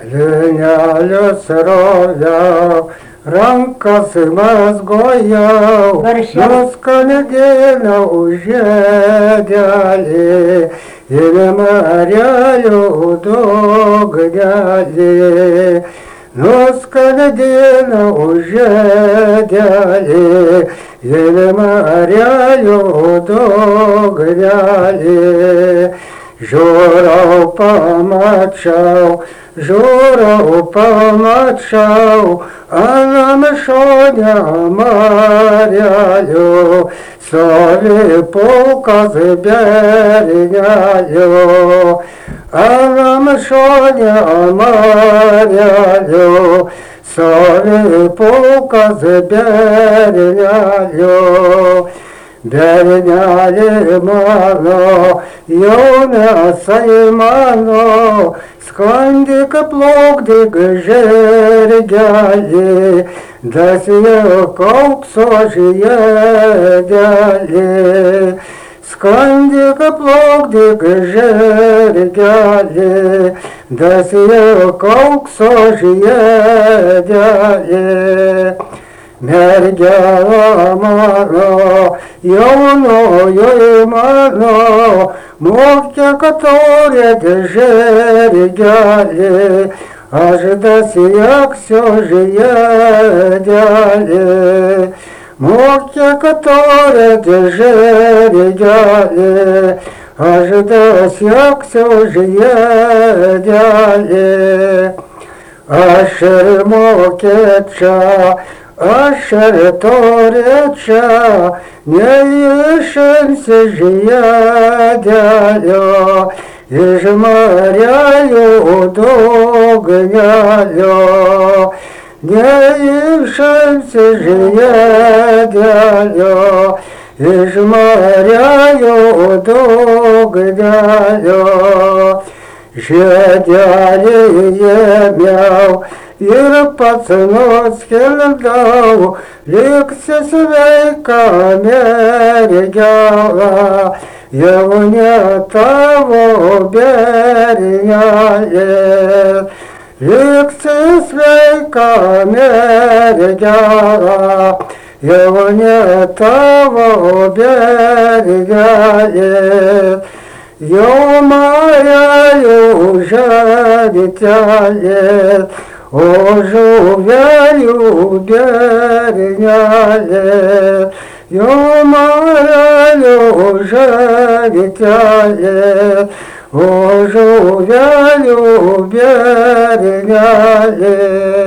Linelius roviau, rankas mazgojau, nuskanėdėliau žiedelį, ir Marelių dugnelį. Nuskanėdėliau žiedelį, ir Marelių dugnelį. Žiūrau pamačiau, anam šone Marelių, stovi pulkas bernelių. Anam šone Marelių, stovi pulkas bernelių. Bernelį mano, jaunesai mano, sklandyk plukdyk žirgelį, dasiek aukso žiedelį. Sklandyk plukdyk žirgelį, dasiek aukso žiedelį. Mergela mano, jaunoji mano, mokėk turėti žirgelį, aš dasieksiu žiedelį. Mokėk turėti žirgelį, aš dasieksiu žiedelį. Aš ir mokėčiau, aš ir turėčiau, neišimsi žiedelio iš Marelių dugnelio. Neišimsi žiedelio iš Marelių dugnelio. Žiedelį ėmiau ir pats nuskildau, liksi sveika mergela, jau ne tavo bernelė. Liksi sveika mergela, jau ne tavo bernelė. Jau Marelių žavytelė, o žuvelių bernelė. Jau Marelių žavytelė, o žuvelių bernelė.